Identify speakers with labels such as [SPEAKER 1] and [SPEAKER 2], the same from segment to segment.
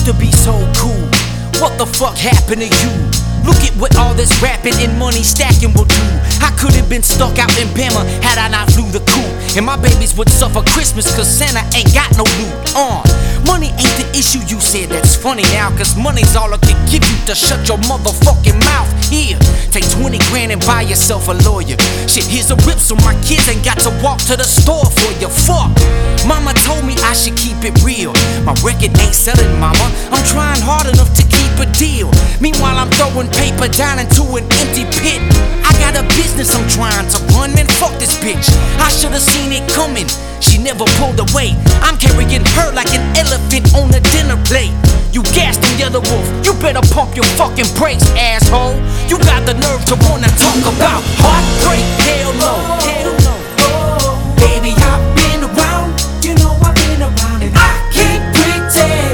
[SPEAKER 1] used to be so cool. What the fuck happened to you? Look at what all this rapping and money stacking will do. I could have been stuck out in Bama had I not flew the coop. And my babies would suffer Christmas cause Santa ain't got no loot. Money ain't the issue, you said. That's funny now, cause money's all I can give you to shut your motherfucking mouth. Here, take 20 grand and buy yourself a lawyer. Shit, here's a whip so my kids ain't got to walk to the store for you. Fuck, mama told me I should keep it real. My record ain't selling, mama. I'm trying hard enough to keep a deal. Meanwhile, I'm throwing paper down into an empty pit. I got a business I'm trying to run, man, fuck this bitch. I should've seen it coming, she never pulled away. I'm carrying her like an elephant on a dinner plate. You gassed on Yellow Wolf, you better pump your fucking brakes, asshole. You got the nerve to wanna talk about heartbreak? Hell no, hell no. Baby, I've been around, you know I've been around, and I can't pretend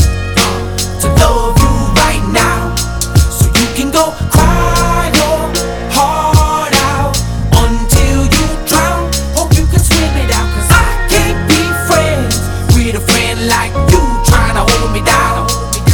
[SPEAKER 1] to love you right now. So you can go cry your heart out until you drown. Hope you can swim it out, cause I can't be friends with a friend like you trying to hold me down.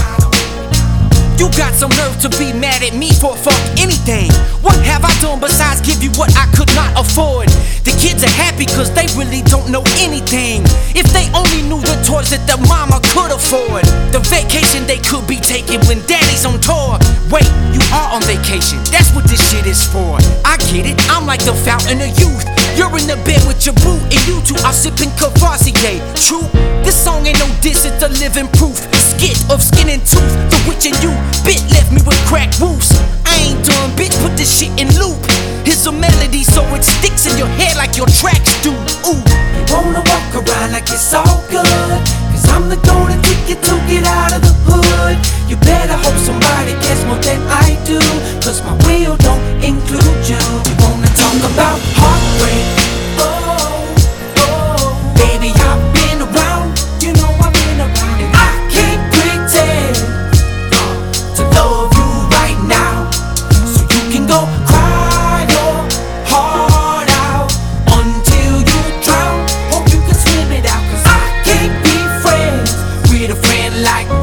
[SPEAKER 1] You got some nerve to be mad at me for fuck anything. What have I done besides give you what I could not afford? The kids are happy cause they really don't know anything. If they only knew the toys that their mama could afford, the vacation they could be taking when daddy's on tour. Wait, you are on vacation, that's what this shit is for. I get it, I'm like the fountain of youth. You're in the bed with your boo and you two are sipping Cavassier. True, this song ain't no diss, it's a living proof. Skit of skin and tooth, the witch and you bit left me with cracked roofs. I ain't done, bitch, put this shit in loop. Here's a melody so it sticks in your head like your tracks do. Ooh, you wanna walk around like it's all good, cause I'm the golden ticket to get out of the hood. You better hope somebody gets more than I do, cause my will don't include you. You wanna talk about heartbreak? Baby, I've been around, you know I've been around, and I can't pretend to love you right now. So you can go cry your heart out until you drown. Hope you can swim it out, cause I can't be friends with a friend like